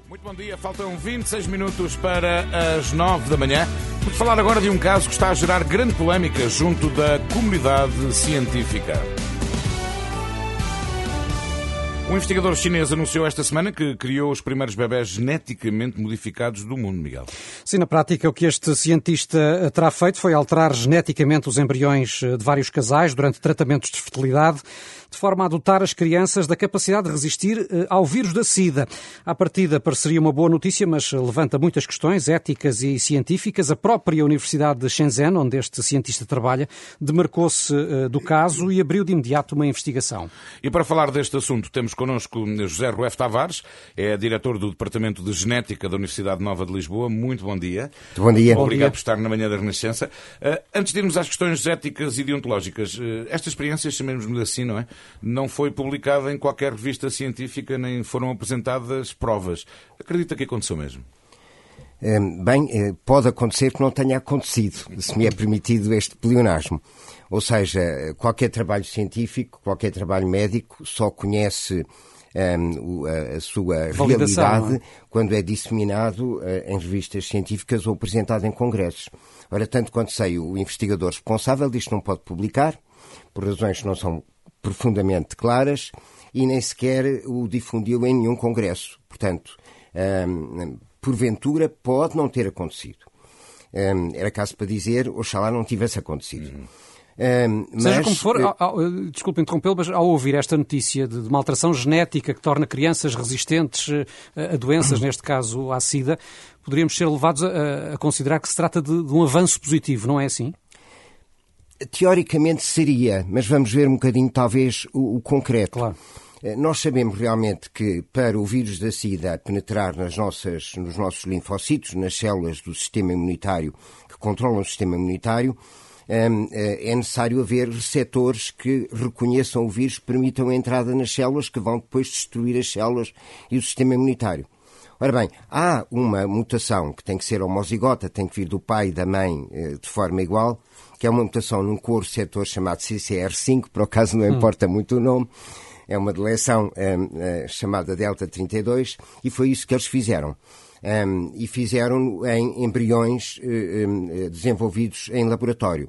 Muito bom dia, faltam 26 minutos para as 9 da manhã. Vamos falar agora de um caso que está a gerar grande polémica junto da comunidade científica. Um investigador chinês anunciou esta semana que criou os primeiros bebés geneticamente modificados do mundo, Miguel. Sim, na prática o que este cientista terá feito foi alterar geneticamente os embriões de vários casais durante tratamentos de fertilidade, de forma a dotar as crianças da capacidade de resistir ao vírus da SIDA. À partida pareceria uma boa notícia, mas levanta muitas questões éticas e científicas. A própria Universidade de Shenzhen, onde este cientista trabalha, demarcou-se do caso e abriu de imediato uma investigação. E para falar deste assunto temos connosco José Rueff Tavares, é diretor do Departamento de Genética da Universidade Nova de Lisboa. Muito bom dia. Muito bom dia. Obrigado por estar na manhã da Renascença. Antes de irmos às questões éticas e deontológicas, esta experiência, chamemos-lhe assim, não é? Não foi publicada em qualquer revista científica, nem foram apresentadas provas. Acredita que aconteceu mesmo? Pode acontecer que não tenha acontecido, se me é permitido este pleonasmo. Ou seja, qualquer trabalho científico, qualquer trabalho médico só conhece a sua realidade quando é disseminado em revistas científicas ou apresentado em congressos. Ora, tanto quanto sei, o investigador responsável diz que não pode publicar, por razões que não são profundamente claras, e nem sequer o difundiu em nenhum congresso. Portanto, porventura pode não ter acontecido. Era caso para dizer, oxalá não tivesse acontecido. Seja como for, desculpe interrompê-lo, mas ao ouvir esta notícia de uma alteração genética que torna crianças resistentes a doenças, neste caso à SIDA, poderíamos ser levados a considerar que se trata de um avanço positivo, não é assim? Teoricamente seria, mas vamos ver um bocadinho talvez o concreto. Claro. Nós sabemos realmente que para o vírus da SIDA penetrar nos nossos linfócitos, nas células do sistema imunitário que controlam o sistema imunitário, é necessário haver receptores que reconheçam o vírus, permitam a entrada nas células, que vão depois destruir as células e o sistema imunitário. Ora bem, há uma mutação que tem que ser homozigota, tem que vir do pai e da mãe de forma igual, que é uma mutação num correceptor chamado CCR5, por acaso não importa muito o nome, é uma deleção chamada delta 32, e foi isso que eles fizeram. E fizeram em embriões desenvolvidos em laboratório.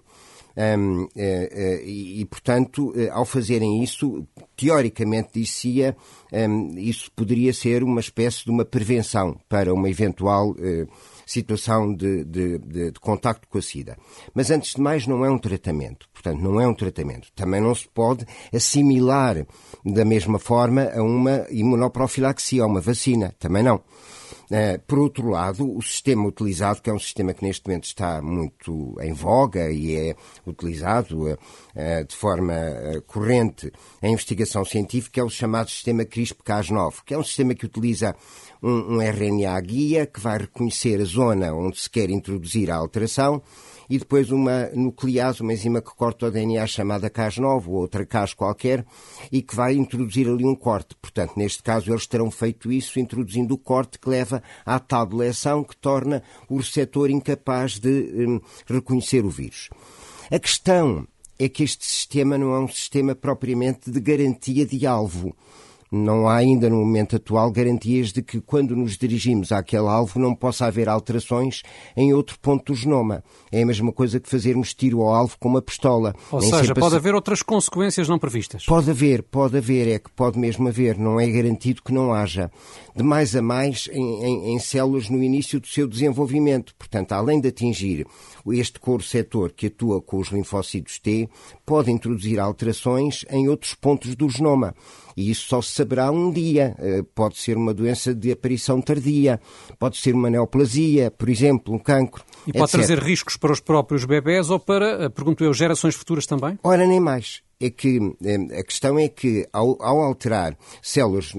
Portanto, ao fazerem isso, teoricamente dizia, isso poderia ser uma espécie de uma prevenção para uma eventual situação de contacto com a SIDA. Mas, antes de mais, não é um tratamento. Portanto, não é um tratamento. Também não se pode assimilar da mesma forma a uma imunoprofilaxia, a uma vacina. Também não. Por outro lado, o sistema utilizado, que é um sistema que neste momento está muito em voga e é utilizado de forma corrente em investigação científica, é o chamado sistema CRISPR-Cas9, que é um sistema que utiliza um RNA guia que vai reconhecer a zona onde se quer introduzir a alteração e depois uma nuclease, uma enzima que corta o DNA chamada Cas9 ou outra Cas qualquer e que vai introduzir ali um corte. Portanto, neste caso, eles terão feito isso introduzindo o corte que leva à tal deleção que torna o receptor incapaz de reconhecer o vírus. A questão é que este sistema não é um sistema propriamente de garantia de alvo. Não há ainda, no momento atual, garantias de que, quando nos dirigimos àquele alvo, não possa haver alterações em outro ponto do genoma. É a mesma coisa que fazermos tiro ao alvo com uma pistola. Ou seja, pode haver outras consequências não previstas. Pode haver, é que pode mesmo haver. Não é garantido que não haja. De mais a mais em células no início do seu desenvolvimento. Portanto, além de atingir este correceptor que atua com os linfócitos T, pode introduzir alterações em outros pontos do genoma. E isso só se saberá um dia. Pode ser uma doença de aparição tardia, pode ser uma neoplasia, por exemplo, um cancro, e pode etc. trazer riscos para os próprios bebés ou para, pergunto eu, gerações futuras também? Ora, nem mais. É que a questão é que, ao alterar células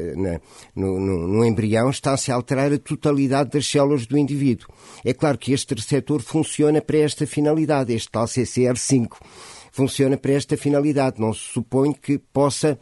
no embrião, está-se a alterar a totalidade das células do indivíduo. É claro que este receptor funciona para esta finalidade, este tal CCR5. Funciona para esta finalidade. Não se supõe que possa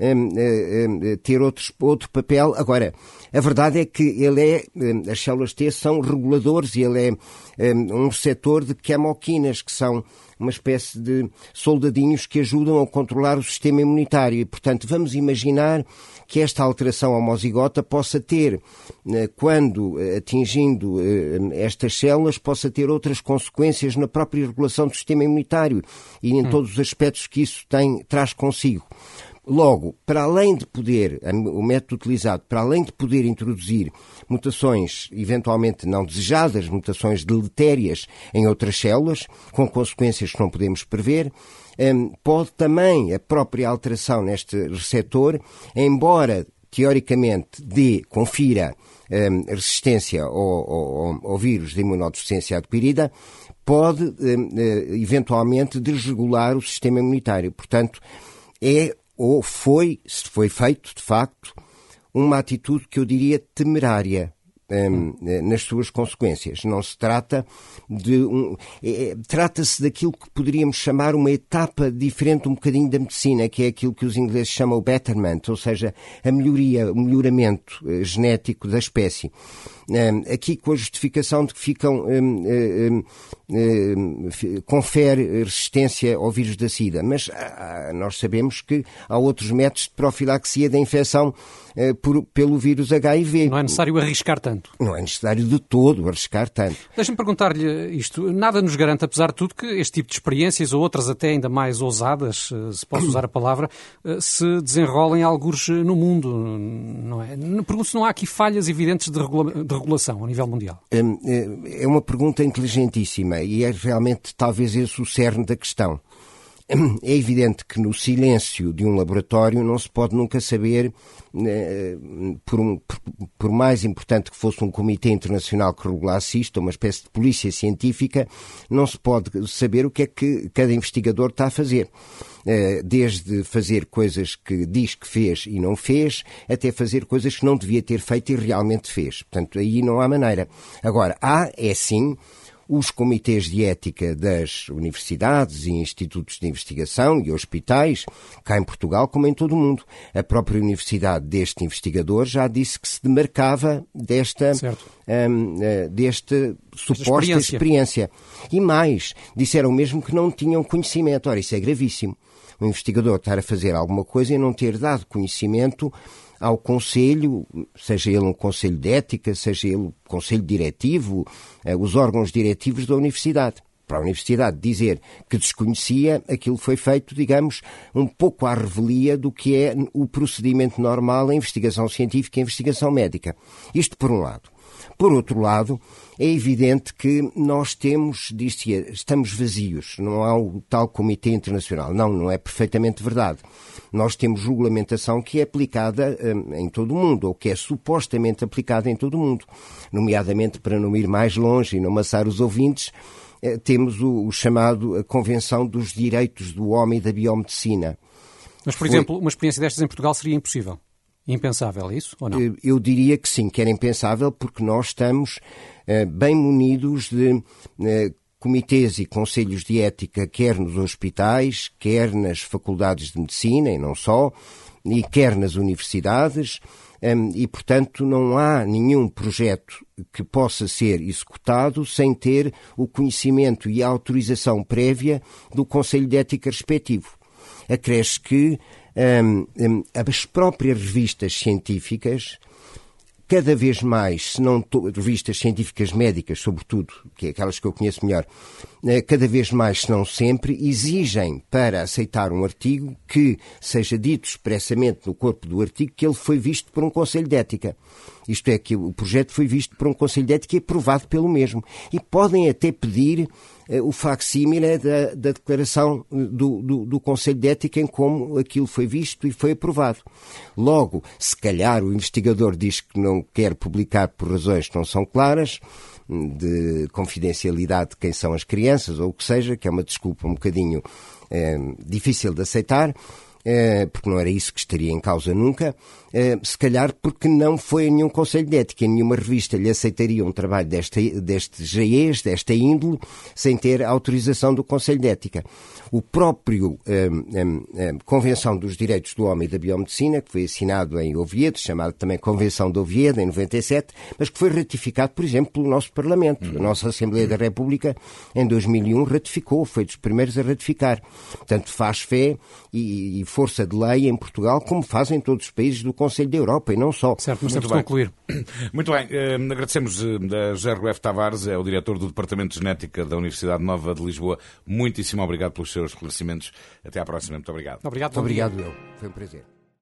ter outro papel. Agora, a verdade é que as células T são reguladores e ele é um receptor de quimoquinas, que são uma espécie de soldadinhos que ajudam a controlar o sistema imunitário. E, portanto, vamos imaginar que esta alteração homozigota possa ter, quando atingindo estas células, possa ter outras consequências na própria regulação do sistema imunitário e em todos os aspectos que isso traz consigo. Logo, para além de poder, o método utilizado, para além de poder introduzir mutações eventualmente não desejadas, mutações deletérias em outras células, com consequências que não podemos prever, pode também a própria alteração neste receptor, embora teoricamente confira resistência ao vírus de imunodeficiência adquirida, pode eventualmente desregular o sistema imunitário. Portanto, se foi feito, de facto, uma atitude que eu diria temerária nas suas consequências. Não se trata trata-se daquilo que poderíamos chamar uma etapa diferente um bocadinho da medicina, que é aquilo que os ingleses chamam o betterment, ou seja, a melhoria, o melhoramento genético da espécie. Aqui com a justificação de que confere resistência ao vírus da SIDA, mas nós sabemos que há outros métodos de profilaxia da infecção pelo vírus HIV. Não é necessário arriscar tanto. Não é necessário de todo arriscar tanto. Deixa-me perguntar-lhe isto. Nada nos garante, apesar de tudo, que este tipo de experiências, ou outras até ainda mais ousadas, se posso usar a palavra, se desenrolem algures no mundo, não é? Pergunto se não há aqui falhas evidentes de regulação a nível mundial. É uma pergunta inteligentíssima e é realmente talvez esse o cerne da questão. É evidente que no silêncio de um laboratório não se pode nunca saber, por mais importante que fosse um comitê internacional que regulasse isto, uma espécie de polícia científica, não se pode saber o que é que cada investigador está a fazer. Desde fazer coisas que diz que fez e não fez, até fazer coisas que não devia ter feito e realmente fez. Portanto, aí não há maneira. Agora, sim, os comitês de ética das universidades e institutos de investigação e hospitais, cá em Portugal como em todo o mundo. A própria universidade deste investigador já disse que se demarcava desta suposta experiência. E mais, disseram mesmo que não tinham conhecimento. Ora, isso é gravíssimo. O investigador estar a fazer alguma coisa e não ter dado conhecimento ao Conselho, seja ele um Conselho de Ética, seja ele um Conselho Diretivo, os órgãos diretivos da Universidade. Para a Universidade dizer que desconhecia, aquilo foi feito, digamos, um pouco à revelia do que é o procedimento normal em investigação científica e investigação médica. Isto por um lado. Por outro lado, é evidente que nós estamos vazios, não há o tal Comitê Internacional. Não é perfeitamente verdade. Nós temos regulamentação que é aplicada em todo o mundo, ou que é supostamente aplicada em todo o mundo. Nomeadamente, para não ir mais longe e não amassar os ouvintes, temos o chamado a Convenção dos Direitos do Homem e da Biomedicina. Mas, por exemplo, uma experiência destas em Portugal seria impossível? Impensável, é isso ou não? Eu diria que sim, que era impensável, porque nós estamos bem munidos de comitês e conselhos de ética, quer nos hospitais, quer nas faculdades de medicina, e não só, e quer nas universidades, e, portanto, não há nenhum projeto que possa ser executado sem ter o conhecimento e a autorização prévia do Conselho de Ética respectivo. Acresce que as próprias revistas científicas, cada vez mais, se não revistas científicas médicas, sobretudo, que é aquelas que eu conheço melhor, cada vez mais, se não sempre, exigem para aceitar um artigo que seja dito expressamente no corpo do artigo que ele foi visto por um Conselho de Ética. Isto é, que o projeto foi visto por um Conselho de Ética e aprovado pelo mesmo. E podem até pedir o facsímile da declaração do Conselho de Ética em como aquilo foi visto e foi aprovado. Logo, se calhar o investigador diz que não quer publicar por razões que não são claras, de confidencialidade de quem são as crianças, ou o que seja, que é uma desculpa um bocadinho difícil de aceitar, porque não era isso que estaria em causa nunca, se calhar porque não foi a nenhum Conselho de Ética, nenhuma revista lhe aceitaria um trabalho deste jaez, desta índole, sem ter a autorização do Conselho de Ética. O próprio Convenção dos Direitos do Homem e da Biomedicina, que foi assinado em Oviedo, chamado também Convenção de Oviedo, em 97, mas que foi ratificado, por exemplo, pelo nosso Parlamento. A nossa Assembleia da República, em 2001, ratificou, foi dos primeiros a ratificar. Portanto, faz fé e força de lei em Portugal, como fazem todos os países do Conselho da Europa, e não só. Certo, mas temos de concluir. Muito bem. Agradecemos a José Rueff Tavares, é o diretor do Departamento de Genética da Universidade Nova de Lisboa. Muitíssimo obrigado pelos seus esclarecimentos. Até à próxima. Muito obrigado. Obrigado, Obrigado, eu. Foi um prazer.